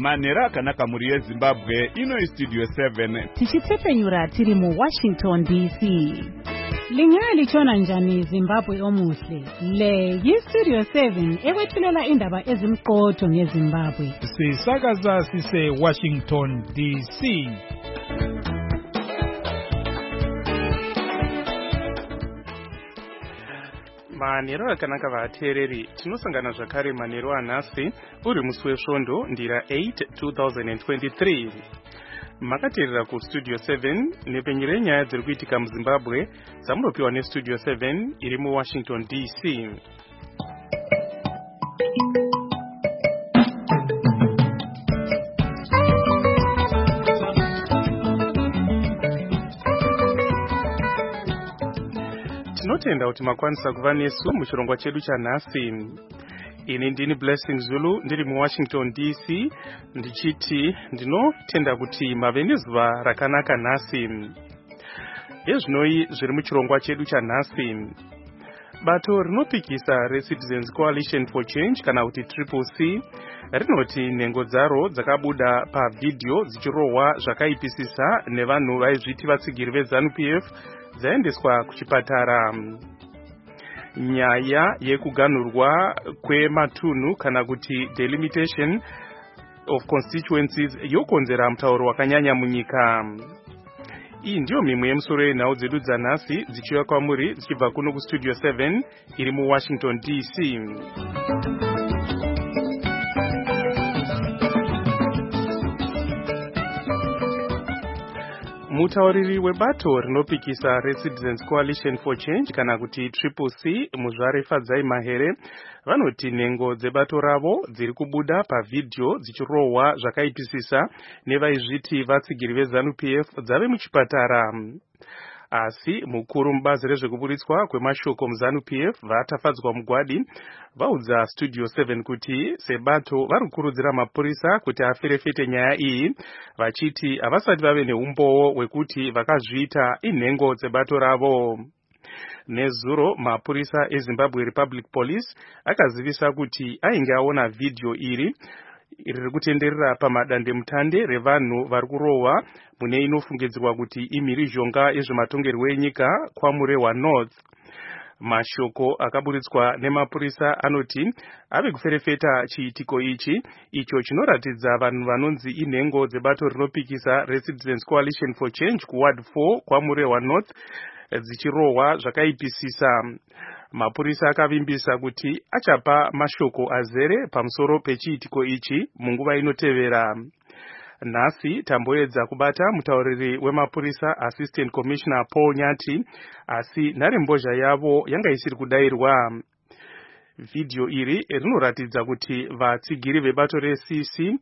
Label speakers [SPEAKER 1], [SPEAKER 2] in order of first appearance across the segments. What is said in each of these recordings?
[SPEAKER 1] Manera akanaka muri yeZimbabwe ino iStudio 7
[SPEAKER 2] tichitepfenyura tiri mu Washington DC. Lingaya lichona njani Zimbabwe omuhle? Le yiStudio 7 ekwethulela indaba ezimqotho ngeZimbabwe.
[SPEAKER 3] Sisakaza sise Washington DC.
[SPEAKER 4] Manero akanaka vateereri, tinosangana zvakare manero anhasi uri musi wesvondo ndira 8 2023. Makateerera kuStudio 7 nepenyero yenyaya dziri kuitika muZimbabwe dzamunopiwa neStudio 7 iri muWashington DC. Tinotenda kuti makwanisa kuva nesu muchirongwa chedu chanhasi. Ini ndini Blessing Zulu ndiri muWashington DC ndichiti ndinotenda kuti mave nezuva rakanaka nhasi. Yezvinoi zviri muchirongwa chedu chanhasi. Bato rinopikisa reCitizens Coalition for Change kana kuti CCC rinoti nhengo dzaro dzakabuda pavhidhiyo dzichirohwa zvakaipisisa nevanhu vaizviti vatsigiri veZANU-PF dzaendeswa kuchipatara. Nyaya yekuganhurwa kwematunhu kana kuti delimitation of constituencies yokonzera mutauro wakanyanya munyika. Iyi ndiyo mimwe yemusoro yenhau dzedu dzanhasi dzichiuya kwamuri dzichibva kuno kuStudio 7 iri muWashington DC. Mutauriri webato rinopikisa reCitizens Coalition for Change kana kuti CCC Muzvare Fadzai Mahere vanoti nhengo dzebato ravo dziri kubuda pavhidhiyo dzichirohwa zvakaipisisa nevaizviti vatsigiri veZANU-PF dzave muchipatara. Asi mukuru mubazi rezvekuburitswa kwemashoko muZANU-PF vatafadzwa mugwadi vaudza Studio 7 kuti sebato vari kukurudzira mapurisa kuti aferefete nyaya iyi vachiti havasati vave neumbowo hwekuti vakazviita inhengo dzebato ravo. Nezuro mapurisa eZimbabwe Republic Police akazivisa kuti ainge aona vhidhiyo iri kutenderera pamadandemutande revanhu vari kurohwa mune inofungidzirwa kuti imhirizhonga yezvematongerwo enyika kwaMurewa North. Mashoko akaburitswa nemapurisa anoti ave kuferefeta chiitiko ichi icho chinoratidza vanhu vanonzi inhengo dzebato rinopikisa reCitizens Coalition for Change kuWard 4 kwaMurewa North dzichirohwa zvakaipisisa. Mapurisa akavimbisa kuti achapa mashoko azere pamusoro pechiitiko ichi munguva inotevera. Nhasi tamboedza kubata mutauriri wemapurisa Assistant Commissioner Paul Nyati, asi nharembozha yavo yanga isiri kudayirwa. Vhidhiyo iri rinoratidza kuti vatsigiri vebato reCC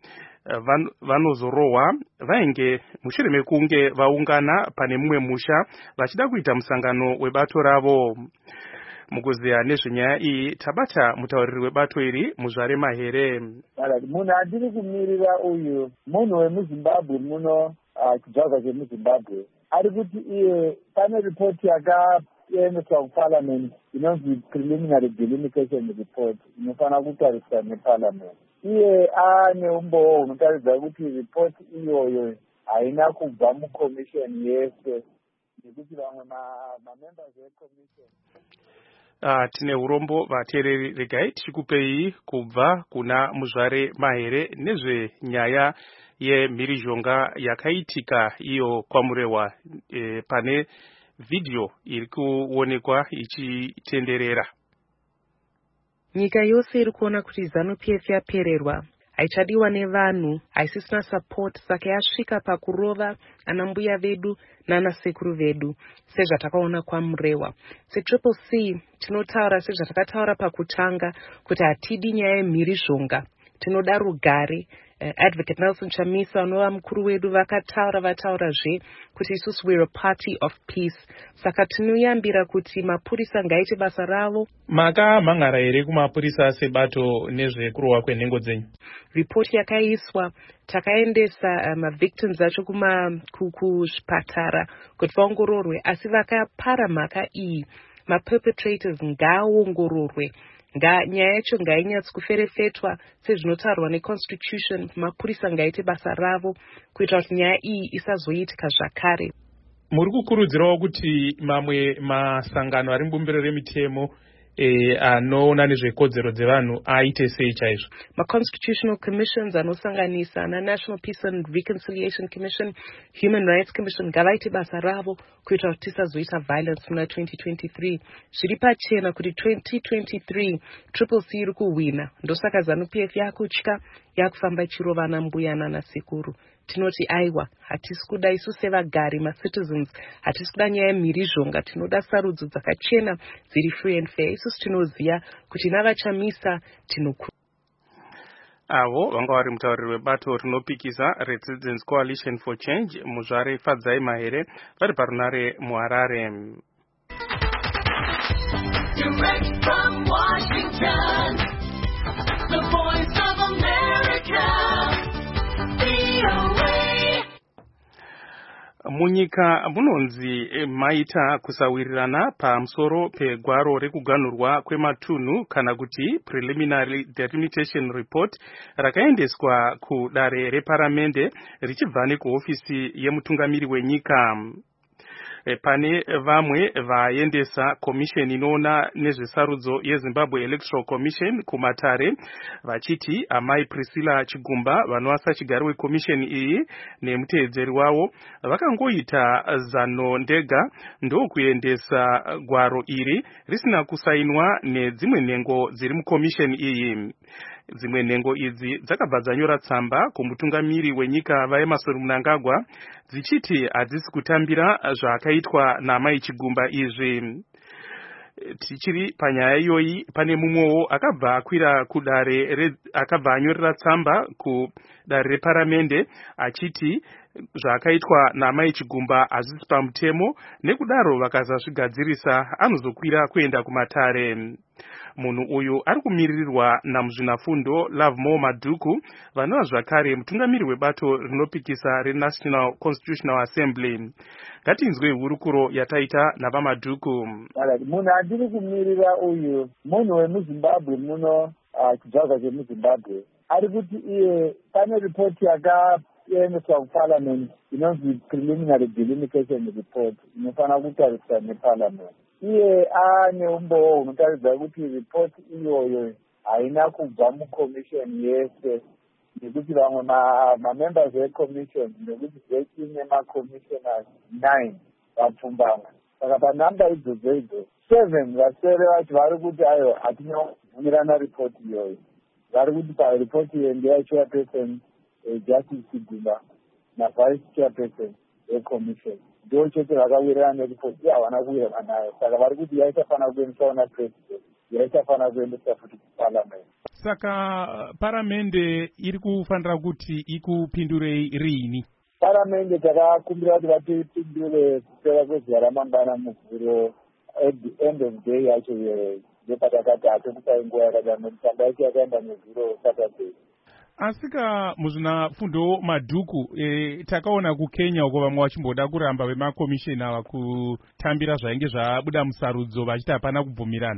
[SPEAKER 4] vanozorohwa vainge mushure mekunge vaungana pane mumwe musha vachida kuita musangano webato ravo. Mukuziya nezvenyaya iyi tabata mutauriri webato iri Muzvare Mahere.
[SPEAKER 5] Munhu andiri kumirira uyu munhu wemuZimbabwe muno chibhagwa chemuZimbabwe ari kuti iye pane ripoti yakaendeswa kuparliament inonzi preliminary delimitation report inofanira kutariswa neparliament. Iye ane umbowo hunotaridza kuti ripoti iyoyo haina kubva mucommission yese nekuti vamwe mamembers veCommission.
[SPEAKER 4] Tine urombo vateereri, regai tichikupei kubva kuna Muzvare Mahere nezvenyaya yemhirizhonga yakaitika iyo kwaMurewa pane vhidhiyo iri kuonekwa ichitenderera.
[SPEAKER 6] Nyika yose iri kuona kuti ZANU-PF yapererwa, haichadiwa nevanhu, haisisina support, saka yasvika pakurova anambuya vedu nanasekuru vedu sezvatakaona kwaMurewa. seCCC tinotaura sezvatakataura pakutanga kuti hatidi nyaya yemhirizhonga, tinoda rugare. Advocate Nelson Chamisa anova mukuru wedu vataurazve kuti isusu we're a party of peace. Saka tinoyambira kuti mapurisa ngaite basa ravo.
[SPEAKER 3] Makamhangara here kumapurisa sebato nezvekurohwa kwenhengo dzenyu?
[SPEAKER 6] Ripoti yakaiswa, takaendesa victims acho kuzvipatara kuti vaongororwe, asi vakapara mhaka iyi. Ma perpetrators ngaongororwe nyaya yacho ngainyatsi kuferefetwa sezvinotaurwa neconstitution. Mapurisa ngaite basa ravo kuitira kuti nyaya iyi isazoitika zvakare.
[SPEAKER 3] Muri kukurudzirawo kuti mamwe masangano ari mubumbiro remitemo anoona nezvekodzero dzevanhu aite sei chaizvo?
[SPEAKER 6] Ma-constitutional commissions anosanganisa national peace and reconciliation commission, human rights commission ngavaite basa ravo kuitira kuti tisazoita violence muna 2023. Zviri pachena kuti 2023 triple C iri kuhwina, ndosaka ZANU-PF yakutya yakufamba ichirovana mbuya nanasekuru. Tinoti aiwa, hatisi kuda isu sevagari ma-citizens, hatisi kuda nyaya yemhirizhonga, tinoda sarudzo dzakachena dziri free and fair. Isusu tinoziva kuti navachamisa
[SPEAKER 4] avo vanga vari mutauriri webato rinopikisa reCitizens Coalition for Change muzvare Fadzai Mahere vari parunare muHarare.
[SPEAKER 7] Direct from Washington, the voice of America, VOA.
[SPEAKER 4] Munyika munonzi maita kusawirirana pamusoro pegwaro rekuganhurwa kwematunhu kana kuti preliminary delimitation report rakaendeswa kudare reparamende richibva nekuhofisi yemutungamiri wenyika. Pane vamwe vaendesa commission inoona nezvesarudzo yeZimbabwe Electoral Commission kumatare vachiti amai Priscilla Chigumba vanovasa chigaro wekomisheni iyi nemuteedzeri wavo vakangoita zano ndega ndokuendesa gwaro iri risina kusainwa nedzimwe nhengo dziri mukomisheni iyi. Dzimwe nhengo idzi dzakabva dzanyora tsamba kumutungamiri wenyika vaEmmerson Mnangagwa dzichiti hadzisi kutambira zvakaitwa naamai Chigumba izvi. Tichiri panyaya iyoyi pane mumwewo akabva akwira kudare akabva anyorera tsamba kudare reparamende achiti zvakaitwa naamai Chigumba hazvisi pamutemo, nekudaro vakasazvigadzirisa anozokwira kuenda kumatare. Munhu uyu ari kumiririrwa namuzvinafundo Lovemore Madhuku vanova zvakare mutungamiri webato rinopikisa reNational Constitutional Assembly. Ngatinzwe hurukuro yataita navaMadhuku.
[SPEAKER 5] Munhu andiri kumirira uyu munhu wemuZimbabwe muno chidzaga chemuZimbabwe ari kuti iye pane ripoti yakaendeswa kuparliament inonzi preliminary delimitation report inofanira kutariswa neparliament. Iye aane umbowo hunotaridza kuti ripoti iyoyo haina kubva mukomishoni yese, nekuti vamwe mamembers ekomishoni nekuti zvese nemakomishoners 9 vapfumbamwe. Saka panhamba idzodzo 7 vasere vacho vari kuti ayo hatinobvumirana ripoti iyoyo. Vari kuti paripoti iyo ndeyachairperson Justice Chigumba navice chairperson yekomishoni ndo chete vakawirirana neripoti havana kuwirirana nayo. Saka vari kuti yaisafanira kuendeswa na president, yaisafanira kuendeswa futi kuparliament.
[SPEAKER 1] Saka paramende iri kufanira kuti ikupindurei riini?
[SPEAKER 5] Paramende takakumbira kuti vatipindure kupera kwezuva ramangwana muvhuro at the end of the day yacho iyoyo ndopatakati hatokupai nguva yakadaro nokusamba yacho yakaenda nevhuro Saturday.
[SPEAKER 1] Asika muzvinafundo Madhuku, takaona kuKenya uko vamwe vachimboda kuramba vemakomisheni ava kutambira zvainge zvabuda musarudzo vachiti hapana kubvumirana,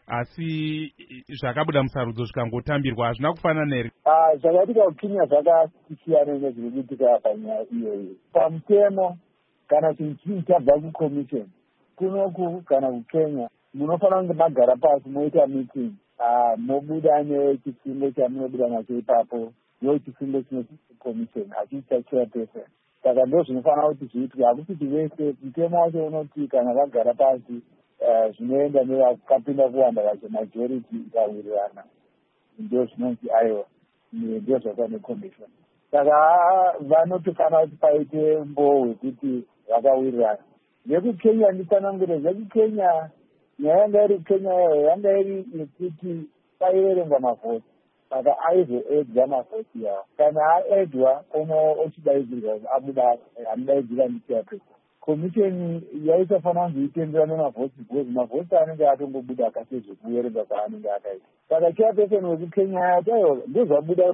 [SPEAKER 1] asi zvakabuda musarudzo zvikangotambirwa hazvina kufanana here?
[SPEAKER 5] Zvakaitika kuKenya zvakasiyana nezviri kuitika panyaya iyoyi. Pamutemo kana chinhu chii chabva kukomisheni kunoku kana kuKenya munofanira kunge magara pasi moita meeting, mobuda nechifungo chamunobuda nacho ipapo, ndo chifungo chinokomisheni hachisi chachairperson. Saka ndo zvinofanira kuti zviitwe, hakusiti vese. Mutemo wacho unoti kana vagara pasi zvinoenda nevakapinda kuwanda vacho majority ikawirirana, ndo zvinonzi aiwa ndo zvakaita nekomishoni. Saka vanotofanira kuti paite umbowo hwekuti vakawirirana. NekuKenya nditsanangure zvekuKenya, nyaya yanga iri kuKenya yanga iri yekuti paiverengwa mavhoti, saka aizoedza mavhoti yawo. Kana aedwa ochidaidzirwa abuda anodaidzira ndichairperson. Komisheni yaisafanira kunge itendera nemavhoti because mavhoti anenge atongobuda akasezvekuverenga kwaanenge akaita. Saka chairperson wekuKenya yati aiwa ndozvabuda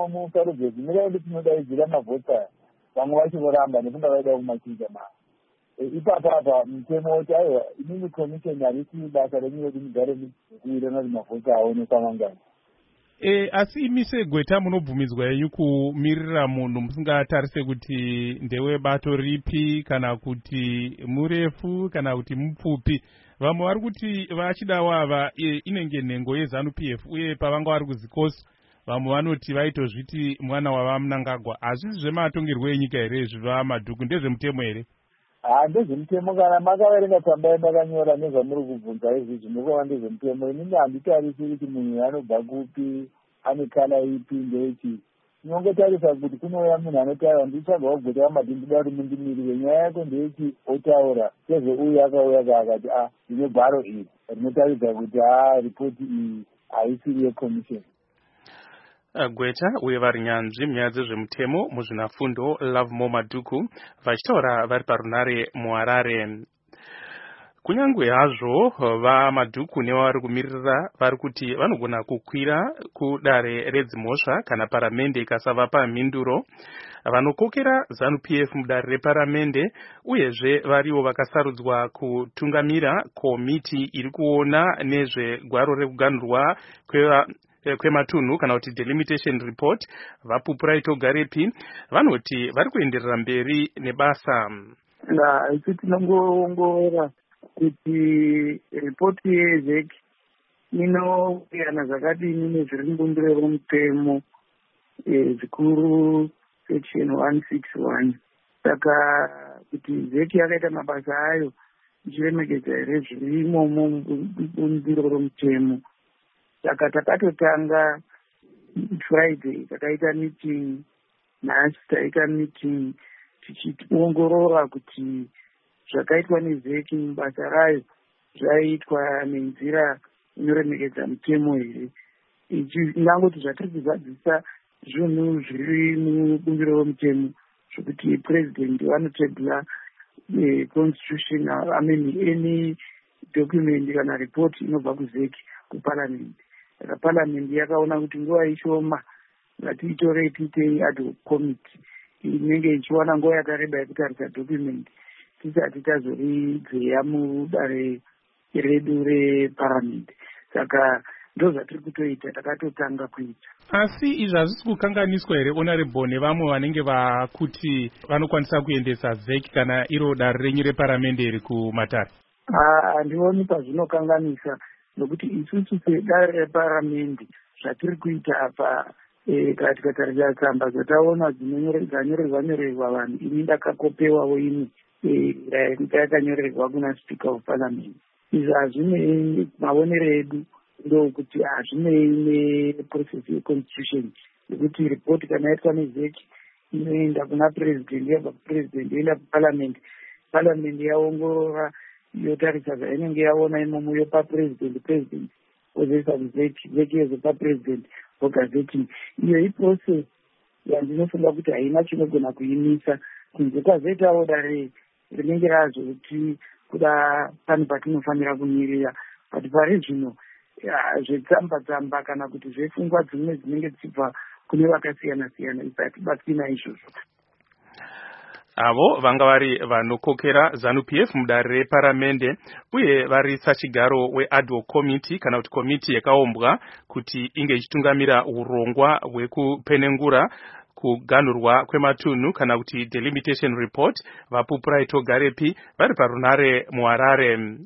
[SPEAKER 5] musarudzo zvimira kuti tinodaidzira mavhoti aya, vamwe vacho voramba nekunda vaida kumachinja mavo. ipapapa mutemo woti aiwa inini commission harisi basa renyu rekuti mugare mukuirana kuti mavhoti aonekwa mangani.
[SPEAKER 1] Asi imi seGweta munobvumidzwa yenyu kumirira munhu musingatarise kuti ndewe bato ripi kana kuti murefu kana kuti mupfupi. Vamwe vari kuti vachida wava inenge nhengo yeZANU-PF uye pavanga vari kuzikosi vamwe vanoti vaitozviti mwana wavamunangagwa. Hazvisi zvematongerwo enyika here zviva Madhuku, ndezvemutemo here?
[SPEAKER 5] Ndezvemutemo kana makaverenga tsamba yamakanyora nezvamuri kubvunza izvizvi munova ndezvemutemo. Inini handitarisi kuti munhu anobva kupi ane kala ipi ndechi. Tinongotarisa kuti kunouya munhu anotaura ndichaga wagota wamadini ndida kuti mundimirire nyaya yako ndechi otaura sezvouyu akauya akati ndine gwaro iri rinotaridza kuti ripoti iyi haisiri yekomishoni.
[SPEAKER 4] Gweta uye vari nyanzvi munyaya dzezvemutemo muzvinafundo Lovemore Madhuku vachitaura vari parunare muHarare. Kunyangwe hazvo vaMadhuku nevari kumirira vari kuti vanogona kukwira kudare redzimhosva kana paramende ikasavapa mhinduro. Vanokokera ZANU-PF mudare reparamende uyezve variwo vakasarudzwa kutungamira komiti iri kuona nezvegwaro rekuganhurwa kwematunhu kana kuti delimitation report. Vapupuraito Garepi vanoti vari kuenderera mberi nebasa.
[SPEAKER 8] Isi tinongoongorora kuti ripoti yeZEC inopiyana zvakadini nezviri mubumbiro romutemo zvikuru section 161. Saka kuti ZEC yakaita mabasa ayo ichiremekedza here zvirimo mubumbiro romutemo. Saka takatotanga Friday takaita meeting, nhasi taita meeting tichiongorora kuti zvakaitwa neZEC mubasa rayo zvaitwa nenzira inoremekedza mutemo here. Ndangoti zvatiri kuzadzisa zvinhu zviri mubumbiro romutemo zvokuti president vanotebhura constitution any document kana report inobva kuZEC kuparliament. Saka parliament yakaona kuti nguva ishoma ngatiitorei tiitei ad hoc committee inenge ichiwana nguva yakareba yekutarisa document tisati tazoridzeya mudare redu reparliament. Saka ndo zvatiri kutoita, takatotanga kuita.
[SPEAKER 1] Asi izvi hazvisi kukanganiswa here honorable nevamwe vanenge vakuti vanokwanisa kuendesa ZEC kana iro dare renyu reparamende iri kumatare?
[SPEAKER 8] Handioni pazvinokanganisa nokuti isusu sedare reparamende zvatiri kuita apa kana tikatarisa tsamba dzataona dzanyorerwa vanhu, ini ndakakopewawo imwe nyika yakanyorerwa kuna speaker of parliament. Izvi hazvinei maonero edu ndokuti hazvinei neprocess yeconstitution yekuti report kana yaitwa neZEC inoenda kuna president, yabva kupresident yoenda kuparliament, parliament yaongorora yotarisa zvainenge yaona imomo yopa president ozoisa kuZEC, ZEC yozopa president vogazeting. Iyo iprocess yandinofunga kuti haina chinogona kuimisa kunze kwazoitawo dare rinenge razoti kuda pane patinofanira kumirira. But pari zvino zvetsamba kana kuti zvefungwa dzimwe dzinenge dzichibva kune vakasiyana-siyana isatibatwi naizvozvo.
[SPEAKER 4] Avo vanga vari vanokokera ZANU-PF mudare reparamende uye vari sachigaro wead hoc committee kana kuti komiti yakaumbwa kuti inge ichitungamira urongwa hwekupenengura kuganhurwa kwematunhu kana kuti delimitation report. Vapupuraito Garepi vari parunare muHarare.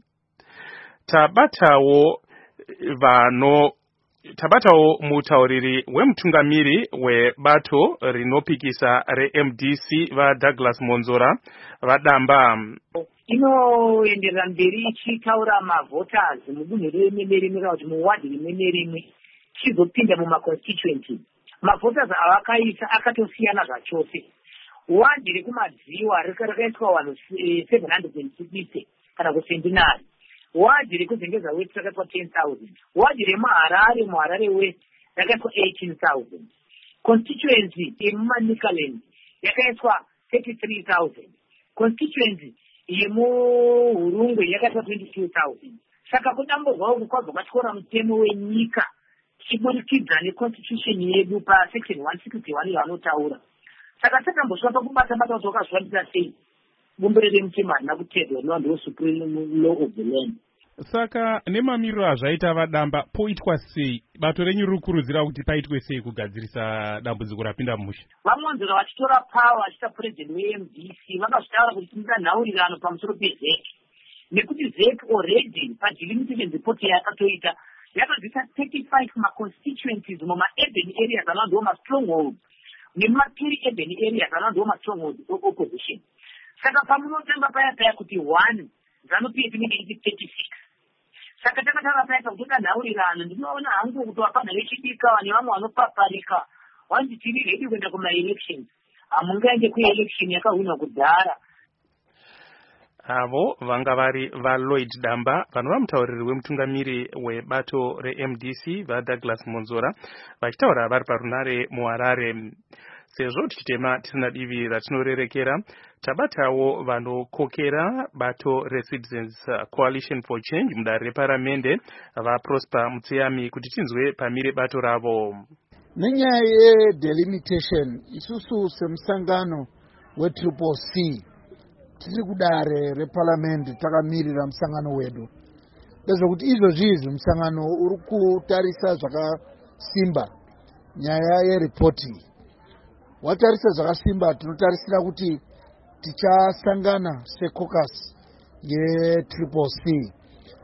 [SPEAKER 4] Tabatawo mutauriri wemutungamiri webato rinopikisa reMDC vaDouglas Monzora vadamba.
[SPEAKER 9] Inoenderera mberi ichitaura mavoters mudunhu rimwe nerimwe kana kuti muwadi rimwe nerimwe chizopinda mumaconstituency. Mavoters avakaisa akatosiyana zvachose. Wadi rekumadziwa rakaiswa vanhu 760 kana kuti 79. Wadi rekuzengeza West rakaitwa 10,000. Wadi remuHarare West rakaitwa 18,000. Constituency yemuManicaland yakaitwa 33,000. Constituency yemuHurungwe yakaitwa 22,000. Saka kudamburwawo kukwabva kwatyora mutemo wenyika chiburikidza neconstitution yedu pasection 161 yavanotaura. Saka takambosvika pakubata kuti wakazviwandisa sei. bumbiro remutemo harina kutedzwa nevanhu vesupreme law of the land.
[SPEAKER 1] Saka nemamiriro azvaita vadamba poitwa sei? Bato renyu riri kukurudzira kuti paitwe sei kugadzirisa dambudziko rapinda mumusha?
[SPEAKER 9] Vamwe vanzora vachitora power vachiita president weMDC vakazvitaura kuti tinoda nhaurirano pamusoro peZEC, nekuti ZEC already padelimitation report yakatoita yakabvisa 35 maconstituencies muma-urban areas anova ndiwo ma-strongholds nemuma-peri urban areas anova ndiwo ma-strongholds opposition. Saka pamunotanga paya kuti 1 ZANU-PF inenge iti 36. Saka takatanga paya pakutoda nhaurirano, ndinoona hangu kuti vapanha vechidika nevamwe vanopaparika vanti tiri ready kuenda kuma-elections. Hamungaende kuelection yakahwinwa kudhara.
[SPEAKER 4] Avo vanga vari vaLloyd Damba vanova mutauriri wemutungamiri webato reMDC vaDouglas Monzora vachitaura vari parunare muHarare. Sezvo tichitema tisina divi ratinorerekera, tabatawo vanokokera bato reCitizens Coalition for Change mudare reparamende vaProsper Mutseyami kuti tinzwe pamire bato ravo.
[SPEAKER 10] Nenyaya yedelimitation isusu semusangano weCCC tiri kudare reparamende takamirira musangano wedu ndezvekuti izvozvizvi musangano uri kutarisa zvakasimba nyaya yeripoti. Watarisa zvakasimba tinotarisira kuti tichasangana secaucus yeCCC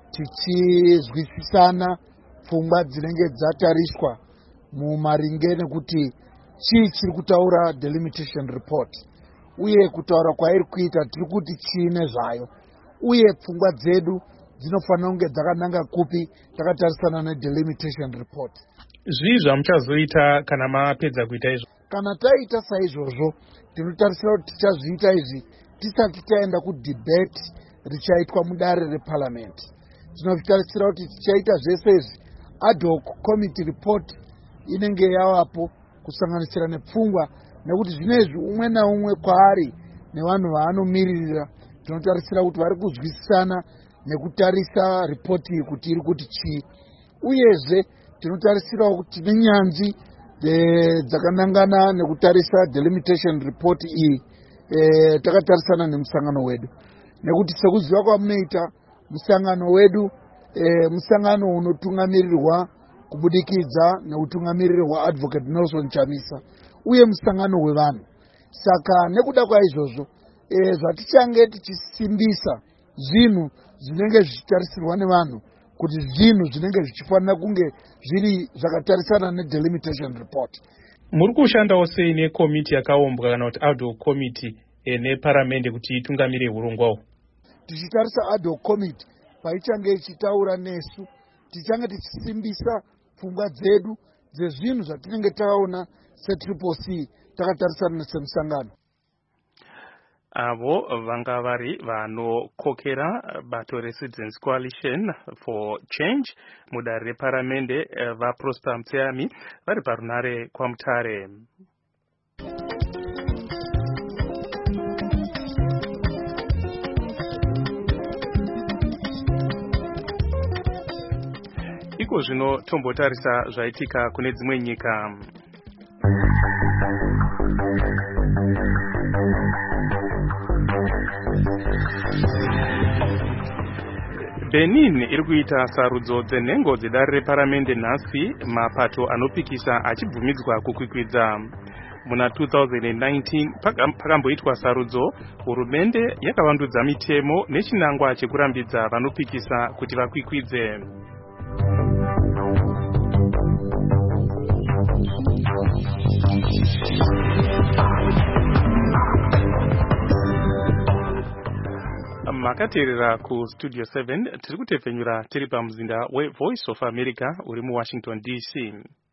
[SPEAKER 10] tichizwisisana pfungwa dzinenge dzatariswa mumaringe nekuti chii chiri kutaura delimitation report uye kutaura kwairi kuita tiri kuti chiine zvayo uye pfungwa dzedu dzinofanira kunge dzakananga kupi takatarisana nedelimitation report.
[SPEAKER 3] Zvii zvamuchazoita kana mapedza kuita izvo?
[SPEAKER 10] Kana taita saizvozvo tinotarisira kuti tichazviita izvi tisati taenda kudebate richaitwa mudare reparliament. Tinotarisira kuti tichaita zvese izvi ad hoc committee report inenge yavapo kusanganisira nepfungwa, nekuti zvinezvi umwe naumwe kwaari nevanhu vaanomiririra tinotarisira kuti vari kuzwisisana nekutarisa ripoti iyi kuti iri kuti chii. Uyezve tinotarisirawo kuti nenyanzvi dzakanangana nekutarisa delimitation report iyi takatarisana nemusangano wedu, nekuti sekuziva kwamunoita musangano wedu musangano unotungamirirwa kubudikidza neutungamiriri hwaadvocate Nelson Chamisa uye musangano wevanhu. Saka nekuda kwaizvozvo zvatichange tichisimbisa zvinhu zvinenge zvichitarisirwa nevanhu kuti zvinhu zvinenge zvichifanira kunge zviri zvakatarisana nedelimitation report.
[SPEAKER 3] Muri kushandawo sei nekomiti yakaombwa kana kuti ad hoc committee neparamende kuti itungamire urongwawo?
[SPEAKER 10] Tichitarisa ad hoc committee paichange ichitaura nesu tichange tichisimbisa pfungwa dzedu dzezvinhu zvatinenge taona seCCC takatarisana semusangano.
[SPEAKER 4] Avo vanga vari vanokokera bato reCitizens Coalition for Change mudare reparamende vaProsper Mutseyami vari parunare kwaMutare. Iko zvino tombotarisa zvaitika kune dzimwe nyika. Benin iri kuita sarudzo dzenhengo dzedare reparamende nhasi, mapato anopikisa achibvumidzwa kukwikwidza. Muna 2019 pakamboitwa sarudzo, hurumende yakavandudza mitemo nechinangwa chekurambidza vanopikisa kuti vakwikwidze. Makateerera ku Studio 7 tiri kutepfenyura tiri pamuzinda weVoice of America uri muWashington DC.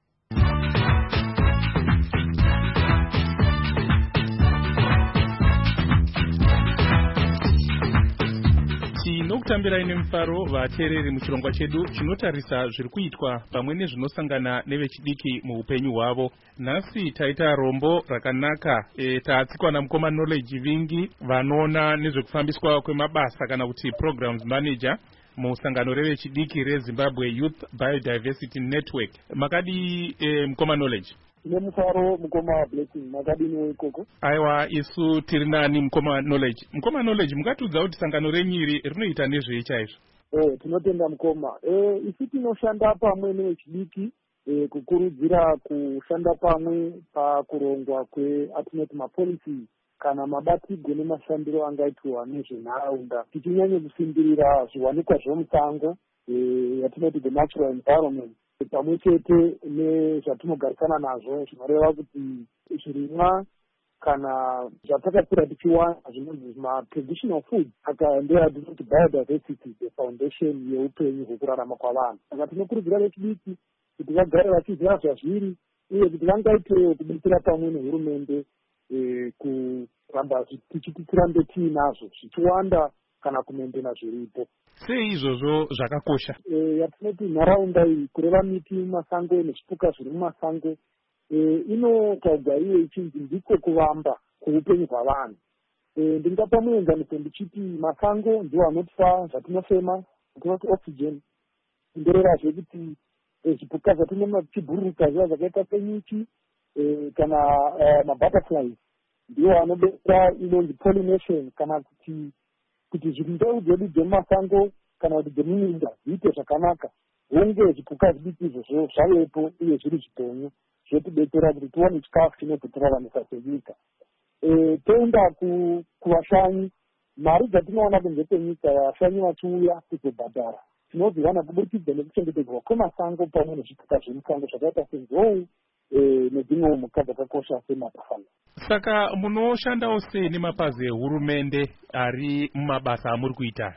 [SPEAKER 1] Tinokutambirai nemufaro vateereri muchirongwa chedu chinotarisa zviri kuitwa pamwe nezvinosangana nevechidiki muupenyu hwavo. Nhasi taita rombo rakanaka taatsikwa namukoma Knowledge Vingi vanoona nezvekufambiswa kwemabasa kana kuti programs manager musangano revechidiki reZimbabwe Youth Biodiversity Network. Makadi mukoma Knowledge?
[SPEAKER 5] tine mufaro mukoma Blessing, makadiniwo ikoko?
[SPEAKER 1] Aiwa, isu tiri nani mukoma Knowledge. Mukoma Knowledge, mungatiudza kuti sangano renyiri rinoita nezvei chaizvo?
[SPEAKER 5] Tinotenda mukoma. Isi tinoshanda pamwe nevechidiki kukurudzira kushanda pamwe pakurongwa kweatinoti mapolicy kana mabatirwo nemashandiro angaitwa nezvenharaunda, tichinyanye kusimbirira zviwanikwa zvemusango yatinoti the natural environment, pamwe chete nezvatinogarisana nazvo, zvinoreva kuti zvirimwa kana zvatakakura tichiwana zvinonzi ma-traditional food aka ndeyatinoti biodiversity, the foundation yeupenyu hwekurarama kwavanhu. Saka tinokurudzira vechidiki kuti vagare vachiziva zvazviri uye kuti vangaitewo kudetsera pamwe nehurumende kuramba tichirambe tiinazvo zvichiwanda kana kumendena zviripo.
[SPEAKER 1] Sei izvozvo zvakakosha?
[SPEAKER 5] Yatinoti nharaunda iyi kureva miti mumasango nezvipuka zviri mumasango inotauga iye ichinzi ndiko kuvamba kweupenyu hwavanhu. Ndingapa muenzaniso ndichiti masango ndiwo anotipa zvatinofema, atinoti oxygen, kundorerazve kuti zvipuka zvatinoma tichibhururuka zviva zvakaita senyuchi kana mabutterflies ndiwo anobetsera inonzi pollination, kana kuti zvindeu dzedu dzemumasango kana kuti dzemuminda zviite zvakanaka, hunge zvipuka zvidiki izvozvo zvavepo uye zviri zvipenyu zvotidetsera kuti tiwane chikafu chinozotiraramise senyika. Toenda kuvashanyi, mari dzatinoona kunze kwenyika vashanyi vachiuya kuzobhadhara tinoziwana kuburikidza nekuchengetedzwa kwemasango pamwe nezvipuka zvemusango zvakaita senzou nedzimwewo mhuka dzakakosha semabhafalo.
[SPEAKER 1] Saka munoshandawo sei nemapazi ehurumende ari mumabasa amuri kuita?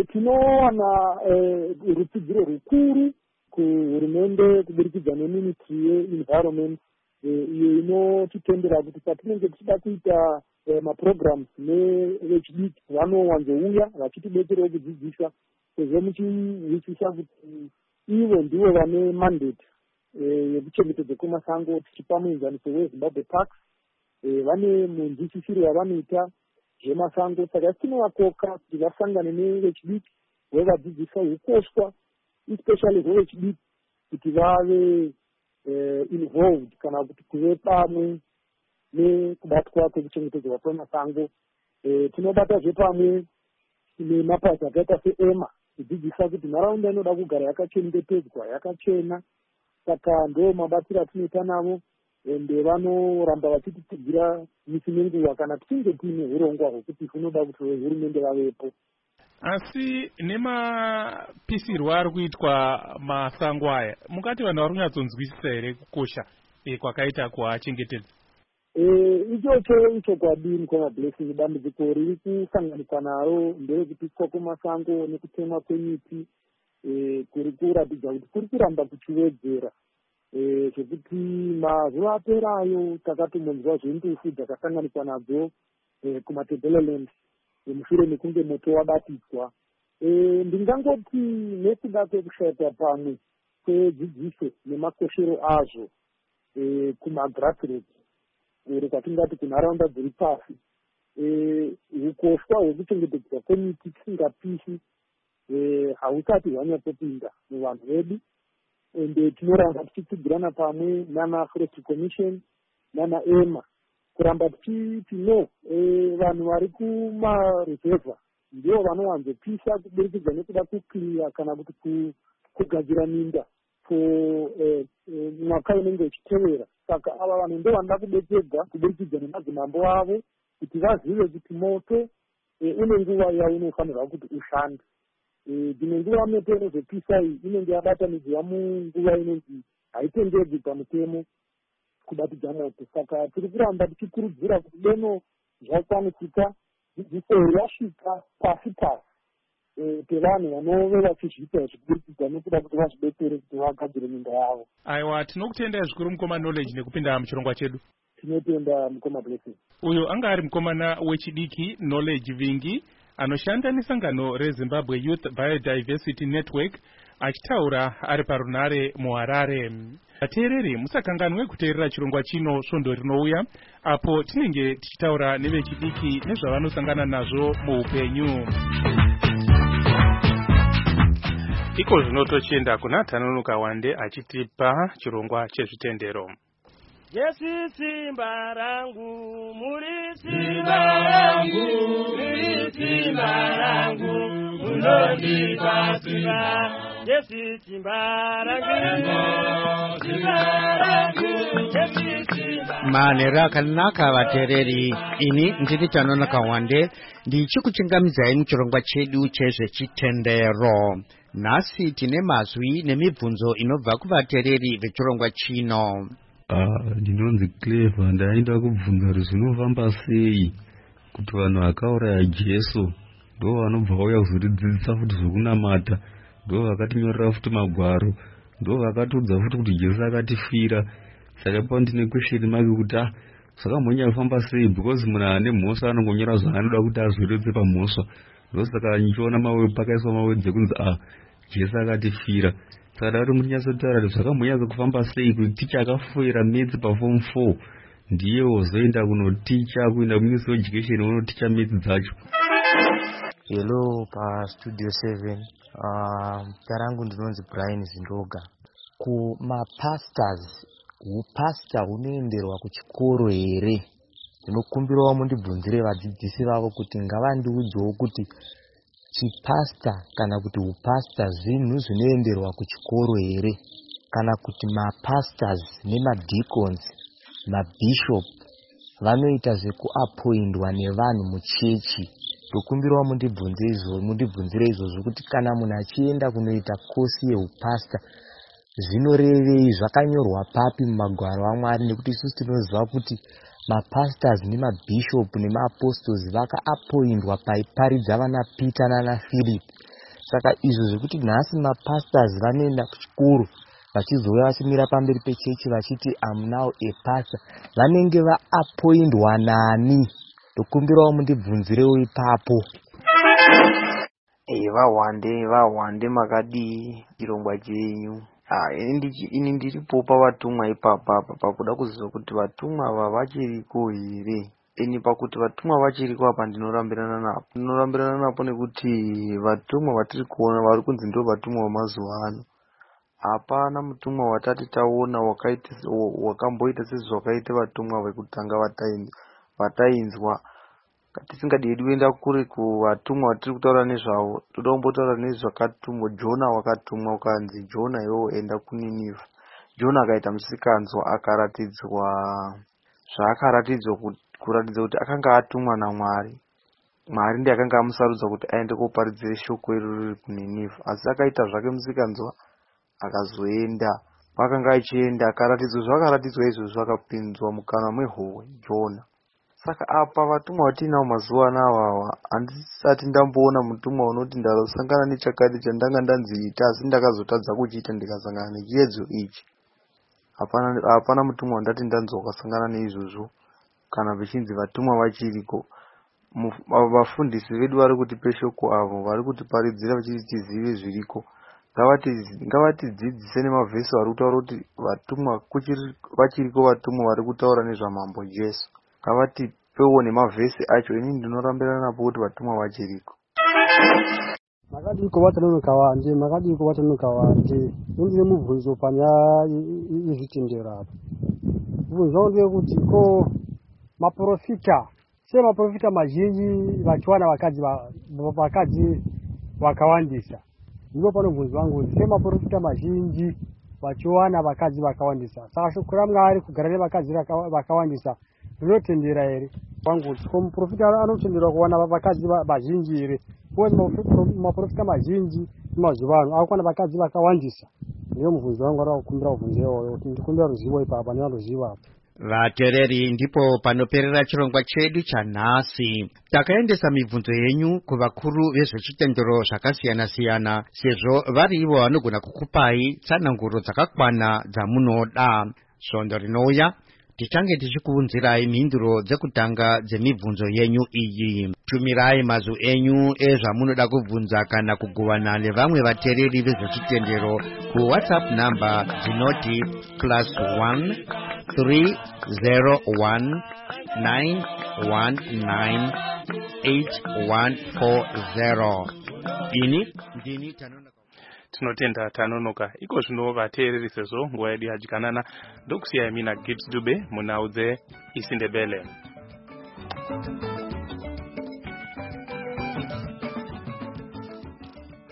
[SPEAKER 5] Tinowana rutsidziro rukuru kuhurumende kuburikidza neministry ye-environment iyo inotitendera kuti patinenge tichida kuita maprograms nevechidiki vanowanzouya vachitidetserawo kudzidzisa, sezvo muchizwisisa kuti ivo ndivo vane mandate yekuchengetedza kwemasango, tichipa muenzaniso weZimbabwe Parks vane munzwisisiro yavanoita zvemasango. Saka tinovakoka kuti vasangane nevechidiki vevadzidzisa ukoshwa especially hwevechidiki kuti vave involved kana kuti kuve pamwe nekubatwa kwekuchengetedzwa kwemasango. Tinobatazve pamwe nemapazi akaita seEMA kudzidzisa kuti nharaunda inoda kugara yakachengetedzwa yakachena. Saka ndo mabatiro atinoita navo ende vanoramba vachititsigira misi nenguva kana tichinge tiine urongwa hwekuti hunoda kuti hurumende vavepo.
[SPEAKER 1] Asi nemapisirwo ari kuitwa masango aya, mukati vanhu vari kunyatsonzwisisa here kukosha kwakaita kuachengetedza?
[SPEAKER 5] Ichocho ichokwadi mukoma Blessing, dambudziko riri kusanganikwa naro nderekupiswa kwemasango nekutemwa kwemiti kuri kuratidza kuti kuri kuramba kuchiwedzera zvekuti mazuva aperayo takatomonzwa zvendufu dzakasanganikwa nadzo kumatebeleland mushure mekunge moto wabatidzwa. Ndingangoti nekuda kwekushata pamwe kwedzidziso nemakoshero azvo kumagrassroots uri kwatingati kunharaunda dziri pasi, ukoshwa hwekuchengetedzwa kwemiti tisingapisi hausati hwanyatsopinda muvanhu vedu, ende tinoramba tichitsidzirana pamwe nana Forest Commission nana EMA kuramba tichiti no, vanhu vari kumaruzevha ndivo vanowanzopisa kuburikidza nekuda kukliya kana kuti kugadzira minda mwaka unenge uchitevera. Saka ava vanhu ndo vanoda kudetserwa kuburikidza nemadzimambo avo kuti vazive kuti moto une nguva yaunofanirwa kuti ushande. Dzimwe nguva moto inozopisa iyi inenge yabatanidzwa munguva inonzi haitendedzwi pamutemo kubatidza moto. Saka tiri kuramba tichikurudzira kuti deno zvakwanisika dzidziso yasvika pasi pasi pevanhu vanove vachizviita zviburikidza nekuda kuti vazvidetsere kuti vagadzire minda yavo.
[SPEAKER 1] Aiwa, tinokutendai zvikuru mukoma Knowledge nekupinda muchirongwa chedu.
[SPEAKER 5] Tinotenda mukoma Blessing.
[SPEAKER 1] Uyo anga ari mukomana wechidiki Knowledge Vingi anoshanda nesangano reZimbabwe Youth Biodiversity Network achitaura ari parunare muHarare. Vateereri, musakanganwe kuteerera chirongwa chino svondo rinouya apo tinenge tichitaura nevechidiki nezvavanosangana nazvo muupenyu.
[SPEAKER 4] Iko zvino tochienda kuna Tanonoka Wande achitipa chirongwa chezvitendero.
[SPEAKER 11] Yesu simba rangu, muri simba rangu, muri simba rangu, unondipatira. Yesu simba rangu, Yesu simba.
[SPEAKER 12] Manera akanaka vatereri, ini ndiri Chanona Kawande ndichikuchingamizai muchirongwa chedu chezvechitendero. Nhasi tine mazwi nemibvunzo inobva kuvatereri vechirongwa chino.
[SPEAKER 13] Ndinonzi Clever, ndaenda kubvunza kuti zvinofamba sei kuti vanhu vakauraya Jesu ndo vanobva vauya kuzotidzidzisa futi zvokunamata, ndo vakatinyorera futi magwaro, ndo vakatiudza futi kuti Jesu akatifira. Saka ipapo ndine question mark kuti zvakambonya kufamba sei, because munhu ane mhosva anongonyora zvaanoda kuti azoretse pamhosva. Ndosaka nichiona pakaiswa mawedzi ekunzi Jesu akatifira. Saka kuti munyatsotaura kuti zvakambonyatso kufamba sei kuti ticha akafoira maths paform 4 ndiye wozoenda kunoticha kuenda kuministry of education unoticha maths dzacho.
[SPEAKER 14] Hello pastudio 7. Tarangu ndinonzi Brian Zindoga. Kumapastors, upasta hunoenderwa kuchikoro here? Ndinokumbirawo mundibvunzire vadzidzisi vavo kuti ngavandiudzewo kuti chipasta kana kuti upasta zvinhu zvinoenderwa kuchikoro here, kana kuti mapastors nemadicons mabishop vanoita zvekuapoindwa nevanhu muchechi. Ndokumbirawo mundibvunzire izvozvo kuti kana munhu achienda kunoita kosi yeupasta zvinorevei, zvakanyorwa papi mumagwaro aMwari, nekuti isusu tinoziva kuti mapastors nemabishop nemaapostles vakaapoindwa paiparidza vana Peter nana Philip. Saka izvo zvekuti nhasi mapastors vanoenda kuchikoro vachizouya vachimira pamberi pechechi vachiti am now a pastor, vanenge vaapoindwa nani? Ndokumbirawo mundibvunzirewo ipapo.
[SPEAKER 15] Vahwande makadii chirongwa chenyu. Ini ndiripo pavatumwa ipapa pakuda kuziva kuti vatumwa ava vachiriko here. Ini pakuti vatumwa vachiriko apa ndinorambirana napo nekuti vatumwa vatiri kuona vari kunzi ndo vatumwa vemazuva ano. Hapana mutumwa watati taona wakamboita sezvakaita vatumwa vekutanga vatainzwa. Tisingadedi kuenda kure kuvatumwa vatiri kutaura nezvavo, toda kumbotaura nezvakatumwa. Jona wakatumwa ukanzi Jona iwo enda kuNinevha. Jona akaita musikanzwa akaratidzwa zvaakaratidzwa kuratidza kuti akanga atumwa naMwari. Mwari ndiye akanga amusarudza kuti aende koparidzira shoko iroro kuNinevha, asi akaita zvake musikanzwa akazoenda. Pakanga achienda akaratidzwa zvakaratidzwa izvozvo akapinzwa mukanwa mwehowe Jona. Saka apa vatumwa vatinavo mazuva anawawa handisati ndamboona mutumwa unoti ndasangana nechakati chandanga ndanziita asi ndakazotadza kuchiita ndikasangana nechiedzo ichi. Hapana mutumwa wandati ndanzwa wakasangana neizvozvo kana vechinzi vatumwa vachiriko. Vafundisi vedu vari kutipe shoko avo vari kutiparidzira vachiti tizive zviriko. Ngavatidzidzise nemavhesi vari kutaura kuti vatumwa vachiriko, vatumwa vari kutaura nezvamambo Jesu. Ngavatipewo nemavhesi acho. Ini ndinorambirana napo kuti vatumwa vachiriko.
[SPEAKER 16] Makadiko vatanoka wanje ndine mubvunzo panyaya yezvitendero apa. Mubvunzo wangu ndewekuti ko maprofita mazhinji vachiwana vakadzi vakawandisa. Ndipo pano mubvunzo wangu kuti maprofita mazhinji vachiwana vakadzi vakawandisa, saka shoko raMwari kugara nevakadzi vakawandisa rinotendera here? Wangu kuti ko muprofita anotenderwa kuwana vakadzi vazhinji here? Uye maprofita mazhinji mazuva ano akuwana vakadzi vakawandisa. Ndiyo mubvunzo wangu wari kukumbira kubvunza iwoyo kuti ndikumbira ruzivo ipapa nevaruzivo apa.
[SPEAKER 12] Vatereri, ndipo panoperera chirongwa chedu chanhasi. Takaendesa mibvunzo yenyu kuvakuru vezvechitendero zvakasiyana-siyana, sezvo vari ivo vanogona kukupai tsananguro dzakakwana dzamunoda. Svondo rinouya tichange tichikuunzirai mhinduro dzekutanga dzemibvunzo yenyu iyi. Tumirai mazwi enyu ezvamunoda kubvunza kana kugovana nevamwe vatereri vezvechitendero kuWhatsApp namba dzinoti +1 301 919 8140. Ini ndini Chanona.
[SPEAKER 4] tinotenda tanonoka iko zvino vateereri sezvo nguva yedu yadyanana ndokusiyai mina Gibbs Dube munhau dzeIsindebele.